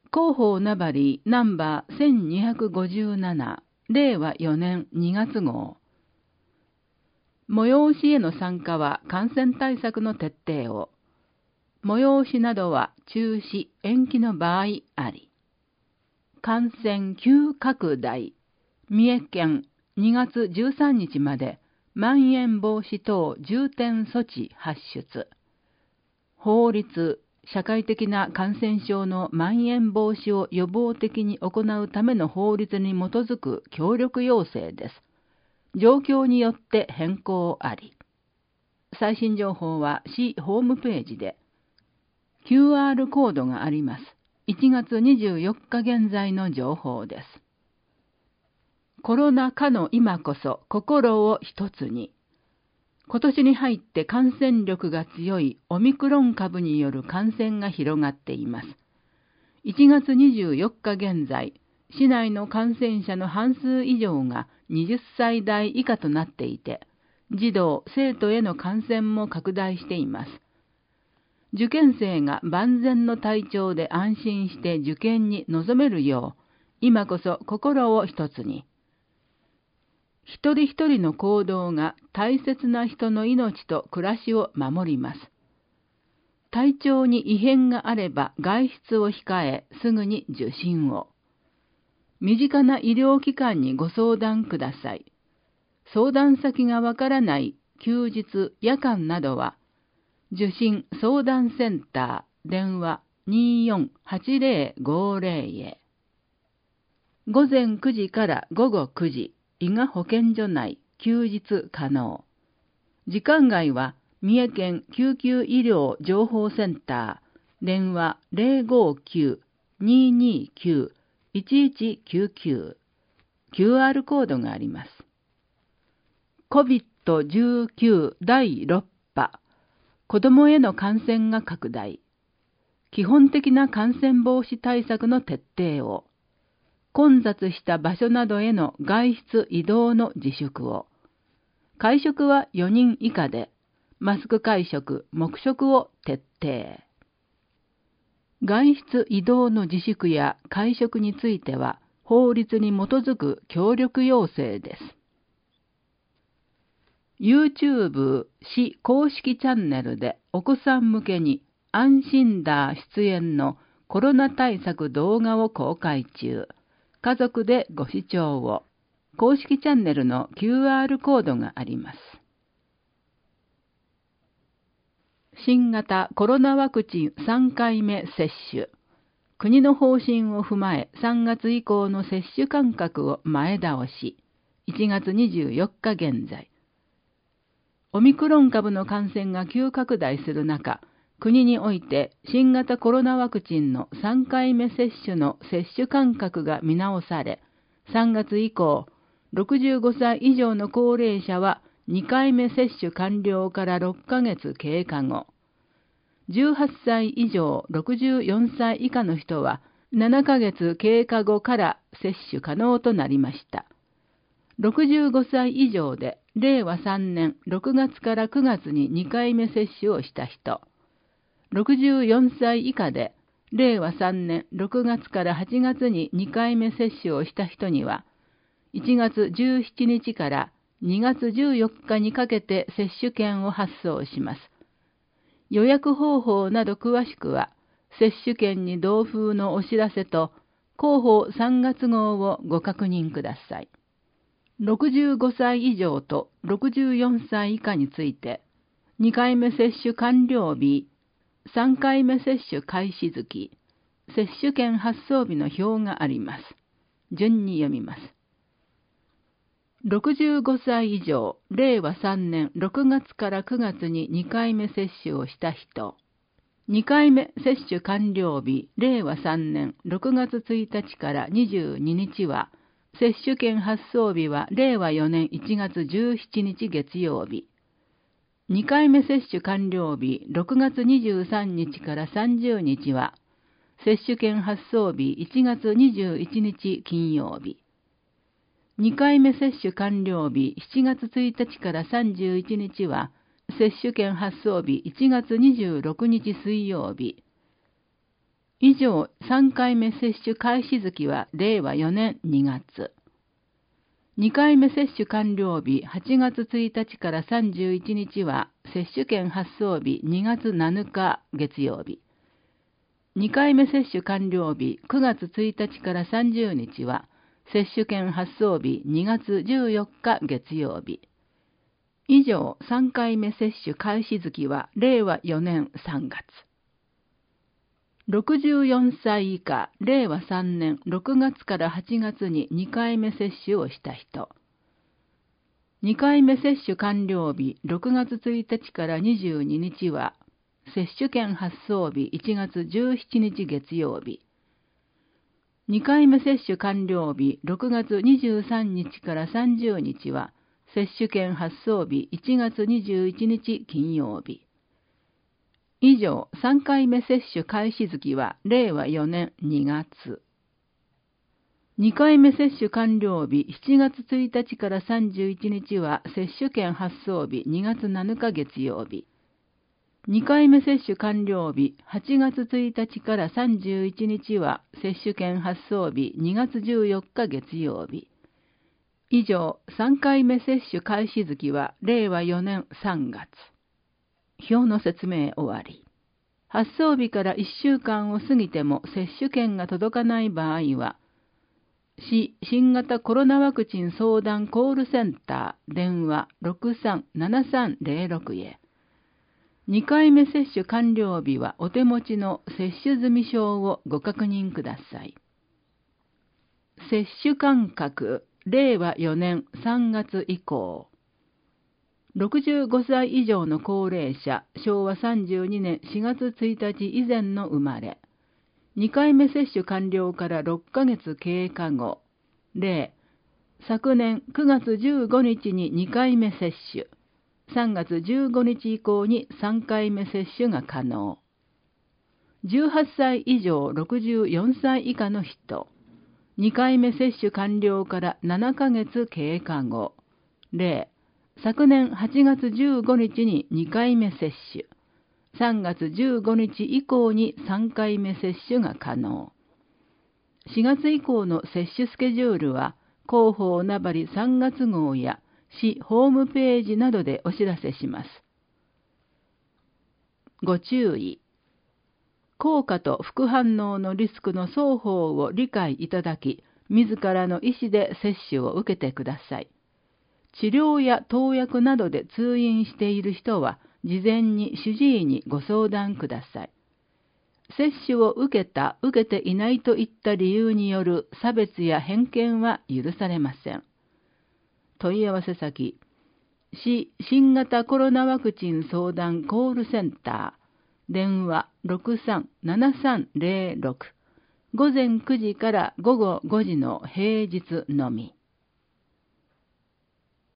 広報名張ナンバー1257令和4年2月号。催しへの参加は感染対策の徹底を。催しなどは中止・延期の場合あり。感染急拡大。三重県2月13日までまん延防止等重点措置発出。法律、社会的な感染症のまん延防止を予防的に行うための法律に基づく協力要請です。状況によって変更あり。最新情報は市ホームページで。QR コードがあります。1月24日現在の情報です。コロナ禍の今こそ心を一つに。今年に入って感染力が強いオミクロン株による感染が広がっています。1月24日現在、市内の感染者の半数以上が20歳代以下となっていて、児童・生徒への感染も拡大しています。受験生が万全の体調で安心して受験に臨めるよう、今こそ心を一つに。一人一人の行動が大切な人の命と暮らしを守ります。体調に異変があれば外出を控え、すぐに受診を。身近な医療機関にご相談ください。相談先がわからない休日、夜間などは、受診相談センター、電話248050へ。午前9時から午後9時、伊賀保健所内、休日可能。時間外は、三重県救急医療情報センター、電話059-229-1199。QR コードがあります。COVID-19 第6波。子どもへの感染が拡大。基本的な感染防止対策の徹底を。混雑した場所などへの外出移動の自粛を。会食は4人以下で、マスク会食、黙食を徹底。外出移動の自粛や会食については、法律に基づく協力要請です。YouTube 市公式チャンネルでお子さん向けに安心ダー出演のコロナ対策動画を公開中。家族でご視聴を。公式チャンネルの QR コードがあります。新型コロナワクチン3回目接種。国の方針を踏まえ3月以降の接種間隔を前倒し。1月24日現在。オミクロン株の感染が急拡大する中、国において新型コロナワクチンの3回目接種の接種間隔が見直され、3月以降、65歳以上の高齢者は2回目接種完了から6ヶ月経過後、18歳以上64歳以下の人は7ヶ月経過後から接種可能となりました。65歳以上で令和3年6月から9月に2回目接種をした人、64歳以下で令和3年6月から8月に2回目接種をした人には、1月17日から2月14日にかけて接種券を発送します。予約方法など詳しくは、接種券に同封のお知らせと広報3月号をご確認ください。65歳以上と64歳以下について、2回目接種完了日、3回目接種開始月、接種券発送日の表があります。順に読みます。65歳以上、令和3年6月から9月に2回目接種をした人、2回目接種完了日、令和3年6月1日から22日は、接種券発送日は令和4年1月17日月曜日。2回目接種完了日6月23日から30日は、接種券発送日1月21日金曜日。2回目接種完了日7月1日から31日は、接種券発送日1月26日水曜日。 以上、3回目接種開始月は令和4年2月。2回目接種完了日8月1日から31日は接種券発送日2月7日月曜日。2回目接種完了日9月1日から30日は接種券発送日2月14日月曜日。以上、3回目接種開始月は令和4年3月。64歳以下、令和3年6月から8月に2回目接種をした人。2回目接種完了日6月1日から22日は、接種券発送日1月17日月曜日。2回目接種完了日6月23日から30日は、接種券発送日1月21日金曜日。以上、3回目接種開始月は令和4年2月。2回目接種完了日7月1日から31日は接種券発送日2月7日月曜日。2回目接種完了日8月1日から31日は接種券発送日2月14日月曜日。以上、3回目接種開始月は令和4年3月。表の説明終わり。発送日から1週間を過ぎても接種券が届かない場合は、市新型コロナワクチン相談コールセンター電話 637306 へ。2回目接種完了日はお手持ちの接種済証をご確認ください。接種間隔、令和4年3月以降。65歳以上の高齢者、昭和32年4月1日以前の生まれ。2回目接種完了から6ヶ月経過後。例、昨年9月15日に2回目接種。3月15日以降に3回目接種が可能。18歳以上64歳以下の人。2回目接種完了から7ヶ月経過後。例、昨年8月15日に2回目接種。3月15日以降に3回目接種が可能。4月以降の接種スケジュールは、広報名張3月号や市ホームページなどでお知らせします。ご注意。効果と副反応のリスクの双方を理解いただき、自らの意思で接種を受けてください。治療や投薬などで通院している人は、事前に主治医にご相談ください。接種を受けた、受けていないといった理由による差別や偏見は許されません。問い合わせ先、市新型コロナワクチン相談コールセンター、電話 637306、午前9時から午後5時の平日のみ。